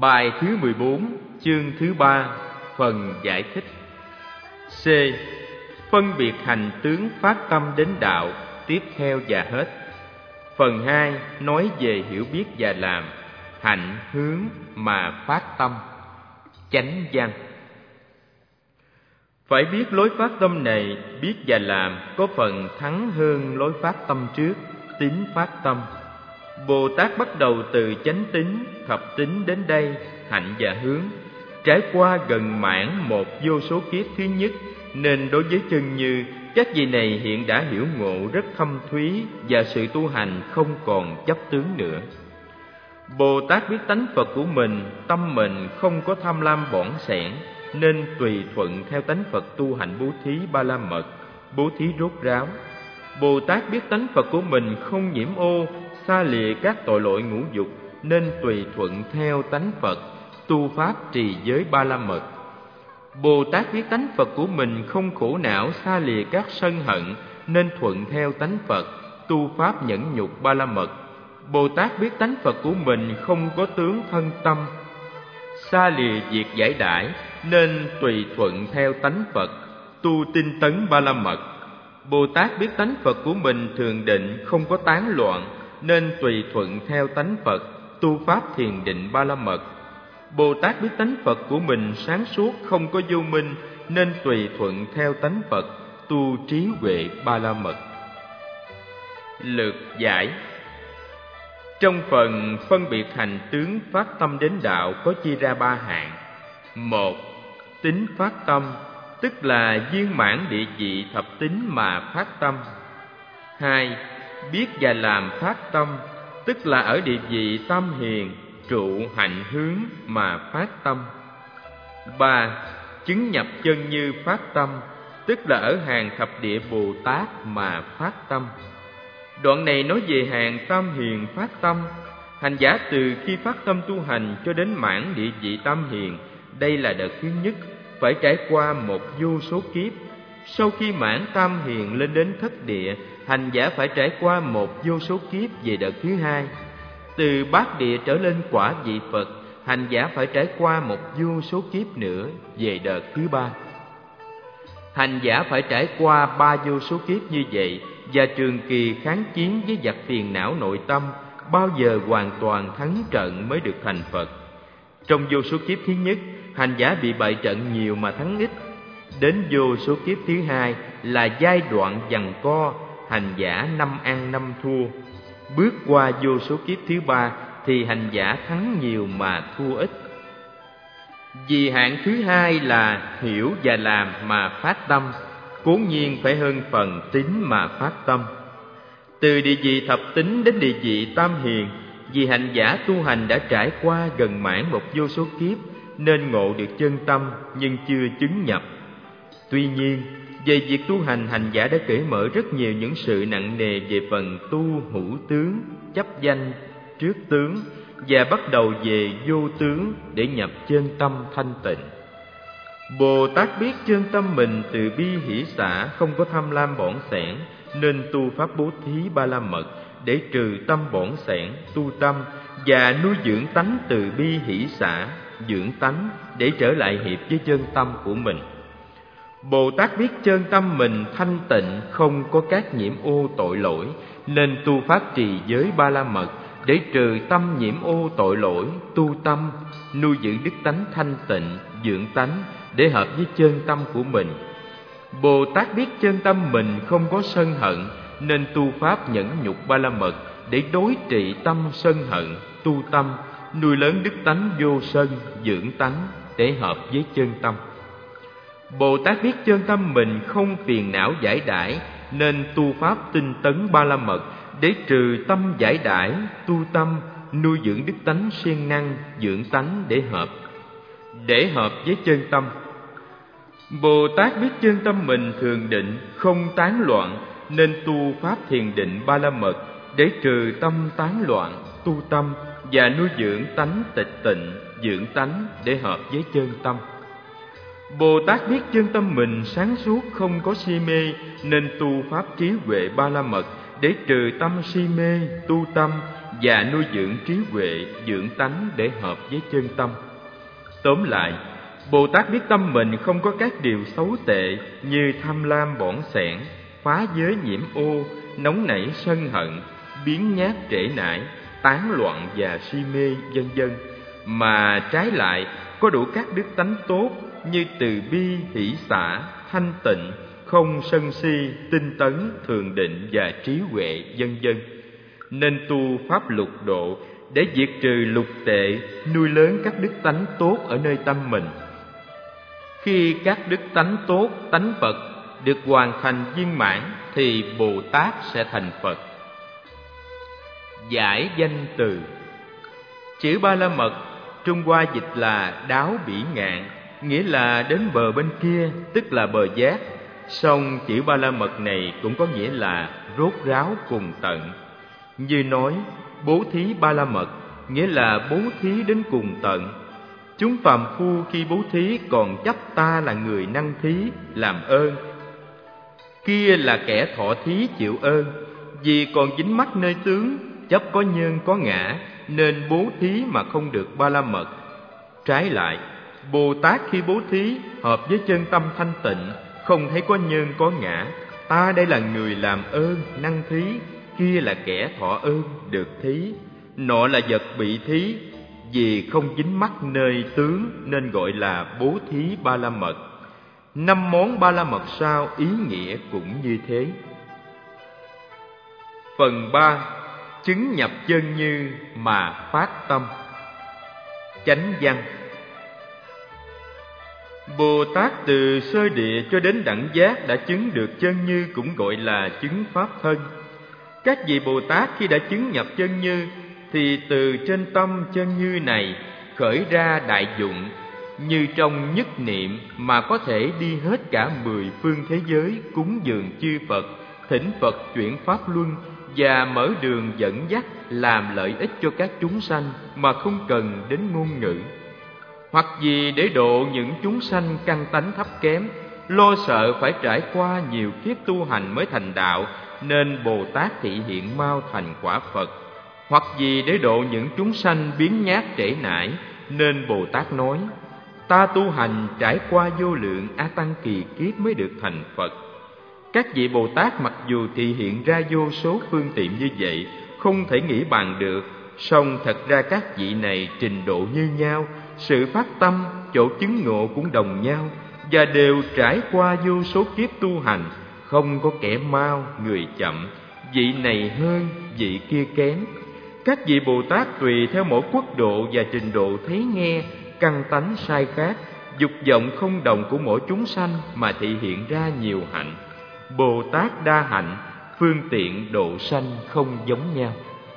Bài thứ 14, chương thứ 3, phần giải thích. C. Phân biệt hành tướng phát tâm đến đạo, tiếp theo và hết. Phần 2 nói về hiểu biết và làm, hạnh hướng mà phát tâm. Chánh văn. Phải biết lối phát tâm này, biết và làm có phần thắng hơn lối phát tâm trước, tín phát tâm. Bồ Tát bắt đầu từ chánh tín, thập tín đến đây, hạnh và hướng, trải qua gần mãn một vô số kiếp thứ nhất, nên đối với chân như, các vị này hiện đã hiểu ngộ rất thâm thúy và sự tu hành không còn chấp tướng nữa. Bồ Tát biết tánh Phật của mình, tâm mình không có tham lam bỏn sẻn, nên tùy thuận theo tánh Phật tu hành bố thí ba la mật, bố thí rốt ráo. Bồ Tát biết tánh Phật của mình không nhiễm ô, xa lìa các tội lỗi ngũ dục, nên tùy thuận theo tánh Phật tu pháp trì giới ba la mật. Bồ Tát biết tánh Phật của mình không khổ não, xa lìa các sân hận, nên thuận theo tánh Phật tu pháp nhẫn nhục ba la mật. Bồ Tát biết tánh Phật của mình không có tướng thân tâm, xa lìa việc giải đãi, nên tùy thuận theo tánh Phật tu tinh tấn ba la mật. Bồ Tát biết tánh Phật của mình thường định, không có tán loạn, nên tùy thuận theo tánh Phật tu pháp thiền định ba la mật. Bồ Tát biết tánh Phật của mình sáng suốt, không có vô minh, nên tùy thuận theo tánh Phật tu trí huệ ba la mật. Lược giải. Trong phần phân biệt hành tướng phát tâm đến đạo có chia ra ba hạng. 1. Tín phát tâm, tức là viên mãn địa vị thập tín mà phát tâm. 2. Biết và làm phát tâm, tức là ở địa vị tam hiền, trụ hạnh hướng mà phát tâm. 3. Chứng nhập chân như phát tâm, tức là ở hàng thập địa Bồ Tát mà phát tâm. Đoạn này nói về hàng tam hiền phát tâm. Hành giả từ khi phát tâm tu hành cho đến mãn địa vị tam hiền, đây là đợt thứ nhất, phải trải qua một vô số kiếp. Sau khi mãn tam hiền lên đến thất địa, hành giả phải trải qua một vô số kiếp về đợt thứ hai. Từ bát địa trở lên quả vị Phật, hành giả phải trải qua một vô số kiếp nữa về đợt thứ ba. Hành giả phải trải qua ba vô số kiếp như vậy và trường kỳ kháng chiến với vật phiền não nội tâm, bao giờ hoàn toàn thắng trận mới được thành Phật. Trong vô số kiếp thứ nhất, hành giả bị bại trận nhiều mà thắng ít. Đến vô số kiếp thứ hai là giai đoạn giằng co, hành giả năm ăn năm thua. Bước qua vô số kiếp thứ ba thì hành giả thắng nhiều mà thua ít. Vì hạng thứ hai là hiểu và làm mà phát tâm, cố nhiên phải hơn phần tín mà phát tâm. Từ địa vị thập tín đến địa vị tam hiền, vì hành giả tu hành đã trải qua gần mãn một vô số kiếp, nên ngộ được chân tâm nhưng chưa chứng nhập. Tuy nhiên, về việc tu hành, hành giả đã cởi mở rất nhiều những sự nặng nề về phần tu hữu tướng, chấp danh trước tướng, và bắt đầu về vô tướng để nhập chân tâm thanh tịnh. Bồ Tát biết chân tâm mình từ bi hỷ xả, không có tham lam bỏn sẻn, nên tu pháp bố thí ba la mật để trừ tâm bỏn sẻn, tu tâm và nuôi dưỡng tánh từ bi hỷ xả, dưỡng tánh để trở lại hiệp với chân tâm của mình. Bồ Tát biết chân tâm mình thanh tịnh, không có các nhiễm ô tội lỗi, nên tu pháp trì giới ba la mật để trừ tâm nhiễm ô tội lỗi, tu tâm, nuôi dưỡng đức tánh thanh tịnh, dưỡng tánh để hợp với chân tâm của mình. Bồ Tát biết chân tâm mình không có sân hận, nên tu pháp nhẫn nhục ba la mật để đối trị tâm sân hận, tu tâm, nuôi lớn đức tánh vô sân, dưỡng tánh để hợp với chân tâm. Bồ Tát biết chân tâm mình không phiền não giải đãi, nên tu pháp tinh tấn ba la mật để trừ tâm giải đãi, tu tâm, nuôi dưỡng đức tánh siêng năng, dưỡng tánh để hợp với chân tâm. Bồ Tát biết chân tâm mình thường định, không tán loạn, nên tu pháp thiền định ba la mật để trừ tâm tán loạn, tu tâm và nuôi dưỡng tánh tịch tịnh, dưỡng tánh để hợp với chân tâm. Bồ Tát biết chân tâm mình sáng suốt, không có si mê, nên tu pháp trí huệ ba la mật để trừ tâm si mê, tu tâm và nuôi dưỡng trí huệ, dưỡng tánh để hợp với chân tâm. Tóm lại, Bồ Tát biết tâm mình không có các điều xấu tệ như tham lam bỏn sẻn, phá giới nhiễm ô, nóng nảy sân hận, biếng nhác trễ nải, tán loạn và si mê, vân vân, mà trái lại có đủ các đức tánh tốt như từ bi, hỷ xả, thanh tịnh, không sân si, tinh tấn, thường định và trí huệ, vân vân. Nên tu pháp lục độ để diệt trừ lục tệ, nuôi lớn các đức tánh tốt ở nơi tâm mình. Khi các đức tánh tốt, tánh Phật được hoàn thành viên mãn thì Bồ Tát sẽ thành Phật. Giải danh từ. Chữ Ba La Mật Trung Hoa dịch là đáo bỉ ngạn, nghĩa là đến bờ bên kia, tức là bờ giác. Song chữ Ba La Mật này cũng có nghĩa là rốt ráo cùng tận. Như nói bố thí Ba La Mật, nghĩa là bố thí đến cùng tận. Chúng phàm phu khi bố thí còn chấp ta là người năng thí, làm ơn. Kia là kẻ thọ thí chịu ơn, vì còn dính mắc nơi tướng, chấp có nhân có ngã, nên bố thí mà không được Ba La Mật. Trái lại, Bồ Tát khi bố thí hợp với chân tâm thanh tịnh, không thấy có nhân có ngã. Ta đây là người làm ơn, năng thí, kia là kẻ thọ ơn, được thí. Nọ là vật bị thí, vì không dính mắc nơi tướng nên gọi là bố thí Ba La Mật. 5 món Ba La Mật sau ý nghĩa cũng như thế. Phần 3. Chứng nhập chân như mà phát tâm. Chánh văn. Bồ Tát từ sơ địa cho đến đẳng giác đã chứng được chân như cũng gọi là chứng pháp thân. Các vị Bồ Tát khi đã chứng nhập chân như thì từ trên tâm chân như này khởi ra đại dụng, như trong nhất niệm mà có thể đi hết cả 10 phương thế giới cúng dường chư Phật, thỉnh Phật chuyển pháp luân và mở đường dẫn dắt làm lợi ích cho các chúng sanh mà không cần đến ngôn ngữ. Hoặc vì để độ những chúng sanh căn tánh thấp kém, lo sợ phải trải qua nhiều kiếp tu hành mới thành đạo, nên Bồ Tát thị hiện mau thành quả Phật. Hoặc vì để độ những chúng sanh biếng nhác trễ nải, nên Bồ Tát nói: ta tu hành trải qua vô lượng a tăng kỳ kiếp mới được thành Phật. Các vị Bồ Tát mặc dù thị hiện ra vô số phương tiện như vậy, không thể nghĩ bàn được, song thật ra các vị này trình độ như nhau, sự phát tâm, chỗ chứng ngộ cũng đồng nhau, và đều trải qua vô số kiếp tu hành, không có kẻ mau, người chậm, vị này hơn, vị kia kém. Các vị Bồ Tát tùy theo mỗi quốc độ và trình độ thấy nghe, căn tánh sai khác, dục vọng không đồng của mỗi chúng sanh mà thị hiện ra nhiều hạnh. Bồ Tát đa hạnh, phương tiện độ sanh không giống nhau.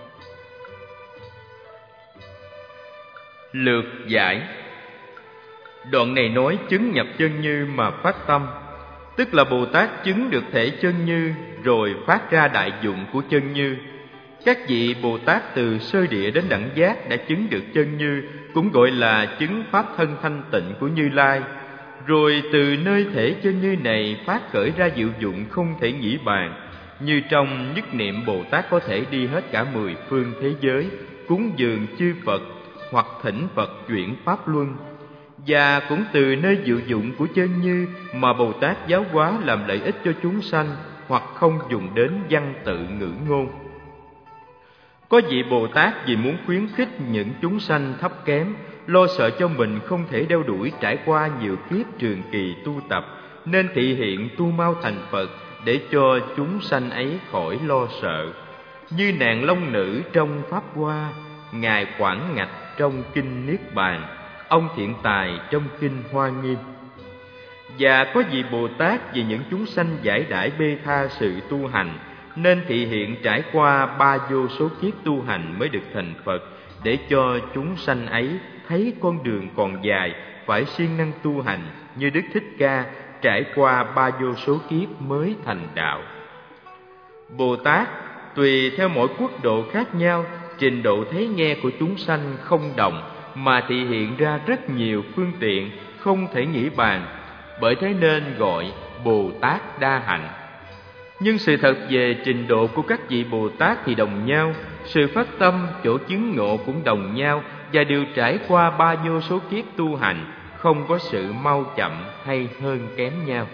Lược giải. Đoạn này nói chứng nhập chân như mà phát tâm, tức là Bồ Tát chứng được thể chân như rồi phát ra đại dụng của chân như. Các vị Bồ Tát từ sơ địa đến đẳng giác đã chứng được chân như cũng gọi là chứng pháp thân thanh tịnh của Như Lai. Rồi từ nơi thể chân như này phát khởi ra diệu dụng không thể nghĩ bàn, như trong nhất niệm Bồ Tát có thể đi hết cả 10 phương thế giới, cúng dường chư Phật hoặc thỉnh Phật chuyển pháp luân. Và cũng từ nơi diệu dụng của chân như mà Bồ Tát giáo hóa làm lợi ích cho chúng sanh, hoặc không dùng đến văn tự ngữ ngôn. Có vị Bồ Tát vì muốn khuyến khích những chúng sanh thấp kém, lo sợ cho mình không thể đeo đuổi trải qua nhiều kiếp trường kỳ tu tập, nên thị hiện tu mau thành Phật để cho chúng sanh ấy khỏi lo sợ. Như nàng long nữ trong Pháp Hoa, ngài Quảng Ngạch trong kinh Niết Bàn, ông Thiện Tài trong kinh Hoa Nghiêm. Và có vị Bồ Tát vì những chúng sanh giải đãi bê tha sự tu hành, nên thị hiện trải qua 3 vô số kiếp tu hành mới được thành Phật, để cho chúng sanh ấy thấy con đường còn dài, phải siêng năng tu hành, như Đức Thích Ca trải qua 3 vô số kiếp mới thành đạo. Bồ Tát tùy theo mỗi quốc độ khác nhau, trình độ thấy nghe của chúng sanh không đồng, mà thị hiện ra rất nhiều phương tiện không thể nghĩ bàn, bởi thế nên gọi Bồ Tát đa hạnh. Nhưng sự thật về trình độ của các vị Bồ Tát thì đồng nhau, sự phát tâm, chỗ chứng ngộ cũng đồng nhau và đều trải qua ba vô số kiếp tu hành, không có sự mau chậm hay hơn kém nhau.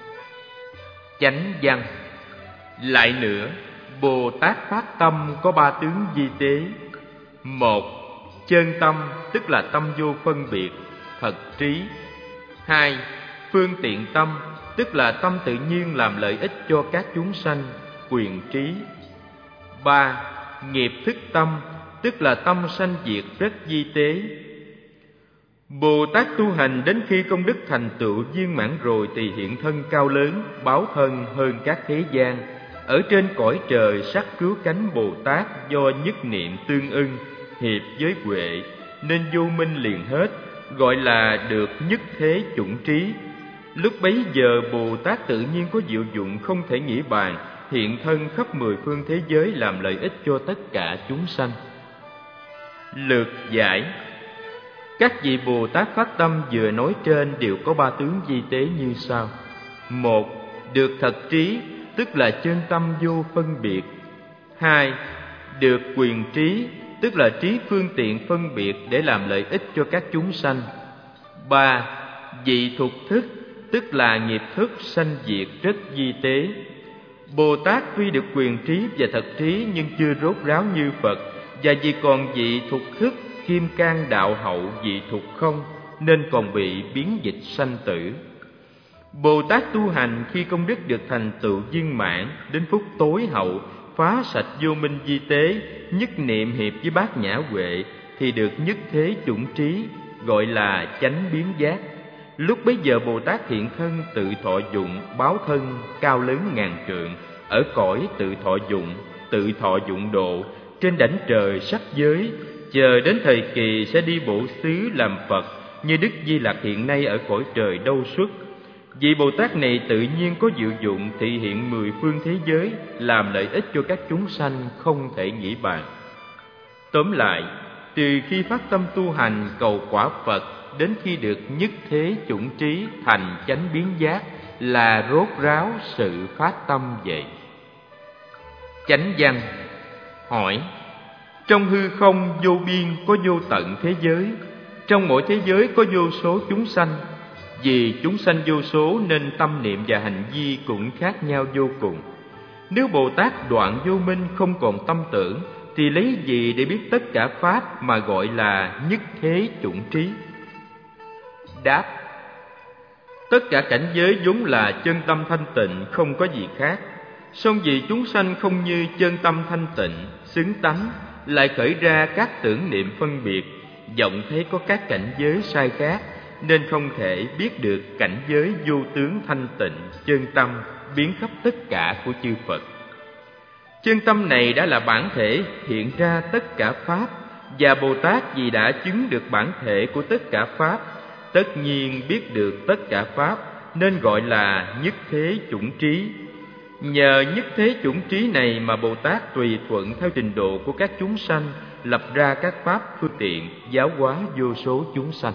Chánh văn. Lại nữa, Bồ Tát phát tâm có ba tướng vi tế. Một, chân tâm, tức là tâm vô phân biệt, thật trí. Hai, phương tiện tâm, tức là tâm tự nhiên làm lợi ích cho các chúng sanh, quyền trí. Ba, nghiệp thức tâm, tức là tâm sanh diệt rất vi tế. Bồ Tát tu hành đến khi công đức thành tựu viên mãn rồi thì hiện thân cao lớn, báo thân hơn các thế gian. Ở trên cõi trời sắc cứu cánh Bồ Tát do nhất niệm tương ưng, hiệp với huệ, nên vô minh liền hết, gọi là được nhất thế chủng trí. Lúc bấy giờ Bồ Tát tự nhiên có diệu dụng không thể nghĩ bàn, hiện thân khắp mười phương thế giới làm lợi ích cho tất cả chúng sanh. Lược giải. Các vị Bồ Tát phát tâm vừa nói trên đều có ba tướng vi tế như sau. Một, được thật trí, tức là chân tâm vô phân biệt. Hai, được quyền trí, tức là trí phương tiện phân biệt để làm lợi ích cho các chúng sanh. Ba, vị thuộc thức, tức là nghiệp thức sanh diệt rất vi tế. Bồ Tát tuy được quyền trí và thật trí nhưng chưa rốt ráo như Phật, và vì còn vị thuộc thức, kim cang đạo hậu vị thuộc không, nên còn bị biến dịch sanh tử. Bồ Tát tu hành khi công đức được thành tựu viên mãn, đến phút tối hậu, phá sạch vô minh vi tế, nhất niệm hiệp với bát nhã huệ, thì được nhất thế chủng trí, gọi là chánh biến giác. Lúc bấy giờ Bồ Tát hiện thân tự thọ dụng, báo thân cao lớn ngàn trượng, ở cõi tự thọ dụng độ, trên đảnh trời sắc giới, chờ đến thời kỳ sẽ đi bộ xứ làm Phật, như Đức Di Lặc hiện nay ở cõi trời Đâu Xuất. Vị Bồ Tát này tự nhiên có diệu dụng thị hiện mười phương thế giới, làm lợi ích cho các chúng sanh không thể nghĩ bàn. Tóm lại, từ khi phát tâm tu hành cầu quả Phật đến khi được nhất thế chủng trí thành chánh biến giác là rốt ráo sự phát tâm vậy. Chánh văn. Hỏi: trong hư không vô biên có vô tận thế giới, trong mỗi thế giới có vô số chúng sanh. Vì chúng sanh vô số nên tâm niệm và hành vi cũng khác nhau vô cùng. Nếu Bồ Tát đoạn vô minh không còn tâm tưởng, thì lấy gì để biết tất cả pháp mà gọi là nhất thế chủng trí? Đáp: tất cả cảnh giới vốn là chân tâm thanh tịnh, không có gì khác. Song vì chúng sanh không như chân tâm thanh tịnh, xứng tánh, lại khởi ra các tưởng niệm phân biệt, vọng thấy có các cảnh giới sai khác, nên không thể biết được cảnh giới vô tướng thanh tịnh, chân tâm, biến khắp tất cả của chư Phật. Chân tâm này đã là bản thể hiện ra tất cả pháp, và Bồ Tát vì đã chứng được bản thể của tất cả pháp, tất nhiên biết được tất cả pháp, nên gọi là nhất thế chủng trí. Nhờ nhất thế chủng trí này mà Bồ Tát tùy thuận theo trình độ của các chúng sanh, lập ra các pháp phương tiện, giáo hóa vô số chúng sanh.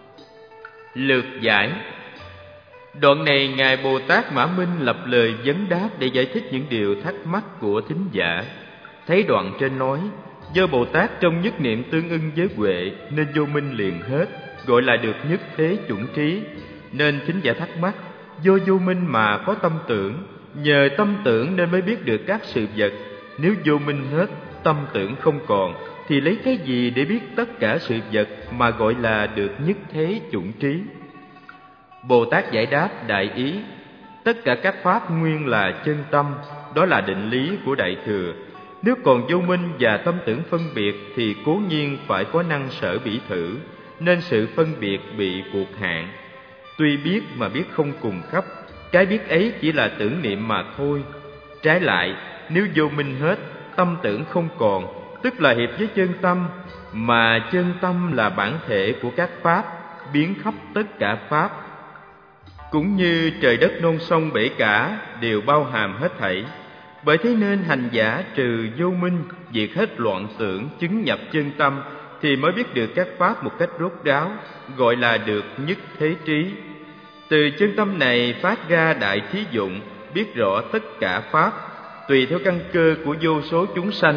Lược giải. Đoạn này Ngài Bồ Tát Mã Minh lập lời vấn đáp để giải thích những điều thắc mắc của thính giả. Thấy đoạn trên nói, do Bồ Tát trong nhất niệm tương ưng với huệ nên vô minh liền hết, gọi là được nhất thế chủng trí. Nên thính giả thắc mắc, do vô minh mà có tâm tưởng, nhờ tâm tưởng nên mới biết được các sự vật. Nếu vô minh hết, tâm tưởng không còn, thì lấy cái gì để biết tất cả sự vật mà gọi là được nhất thế chủng trí? Bồ Tát giải đáp đại ý: tất cả các pháp nguyên là chân tâm, đó là định lý của Đại Thừa. Nếu còn vô minh và tâm tưởng phân biệt thì cố nhiên phải có năng sở bỉ thử, nên sự phân biệt bị buộc hạn. Tuy biết mà biết không cùng khắp, cái biết ấy chỉ là tưởng niệm mà thôi. Trái lại, nếu vô minh hết, tâm tưởng không còn, tức là hiệp với chân tâm, mà chân tâm là bản thể của các pháp, biến khắp tất cả pháp. Cũng như trời đất non sông bể cả đều bao hàm hết thảy. Bởi thế nên hành giả trừ vô minh, diệt hết loạn tưởng, chứng nhập chân tâm, thì mới biết được các pháp một cách rốt ráo, gọi là được nhất thế trí. Từ chân tâm này phát ra đại thí dụng, biết rõ tất cả pháp, tùy theo căn cơ của vô số chúng sanh,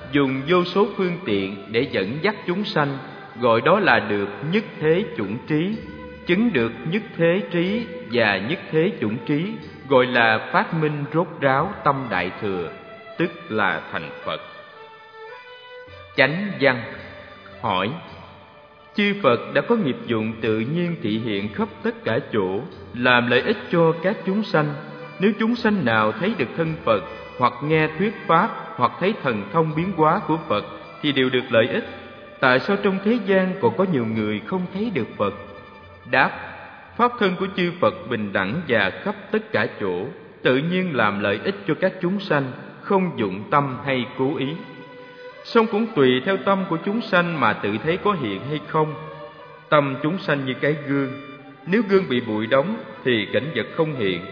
dùng vô số phương tiện để dẫn dắt chúng sanh, gọi đó là được nhất thế chủng trí. Chứng được nhất thế trí và nhất thế chủng trí, gọi là phát minh rốt ráo tâm đại thừa, tức là thành Phật. Chánh văn hỏi: chư Phật đã có nghiệp dụng tự nhiên thị hiện khắp tất cả chỗ, làm lợi ích cho các chúng sanh. Nếu chúng sanh nào thấy được thân Phật, hoặc nghe thuyết pháp, hoặc thấy thần thông biến hóa của Phật, thì đều được lợi ích. Tại sao trong thế gian còn có nhiều người không thấy được Phật? Đáp: pháp thân của chư Phật bình đẳng và khắp tất cả chỗ, tự nhiên làm lợi ích cho các chúng sanh, không dụng tâm hay cố ý. Song cũng tùy theo tâm của chúng sanh mà tự thấy có hiện hay không. Tâm chúng sanh như cái gương, nếu gương bị bụi đóng thì cảnh vật không hiện.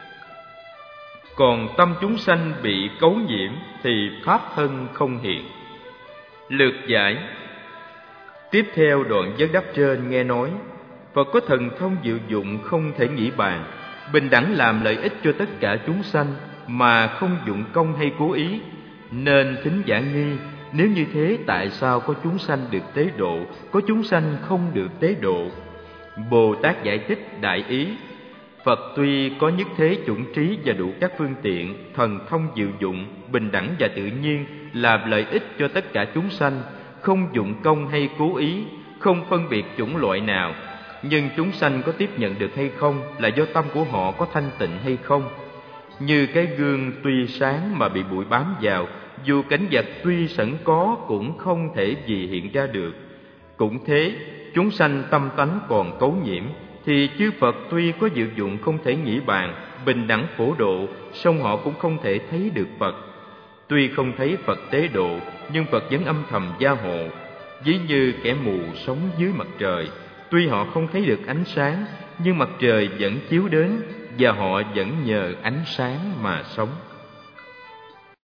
Còn tâm chúng sanh bị cấu nhiễm thì pháp thân không hiện. Lược giải. Tiếp theo đoạn vấn đáp trên nghe nói: Phật có thần thông diệu dụng không thể nghĩ bàn, bình đẳng làm lợi ích cho tất cả chúng sanh mà không dụng công hay cố ý. Nên thính giả nghi, nếu như thế tại sao có chúng sanh được tế độ, có chúng sanh không được tế độ? Bồ Tát giải thích đại ý: Phật tuy có nhất thế chủng trí và đủ các phương tiện, thần thông diệu dụng, bình đẳng và tự nhiên, làm lợi ích cho tất cả chúng sanh, không dụng công hay cố ý, không phân biệt chủng loại nào. Nhưng chúng sanh có tiếp nhận được hay không là do tâm của họ có thanh tịnh hay không. Như cái gương tuy sáng mà bị bụi bám vào, dù cảnh vật tuy sẵn có cũng không thể gì hiện ra được. Cũng thế, chúng sanh tâm tánh còn cấu nhiễm, thì chư Phật tuy có diệu dụng không thể nghĩ bàn, bình đẳng phổ độ, song họ cũng không thể thấy được Phật. Tuy không thấy Phật tế độ, nhưng Phật vẫn âm thầm gia hộ. Ví như kẻ mù sống dưới mặt trời, tuy họ không thấy được ánh sáng, nhưng mặt trời vẫn chiếu đến, và họ vẫn nhờ ánh sáng mà sống.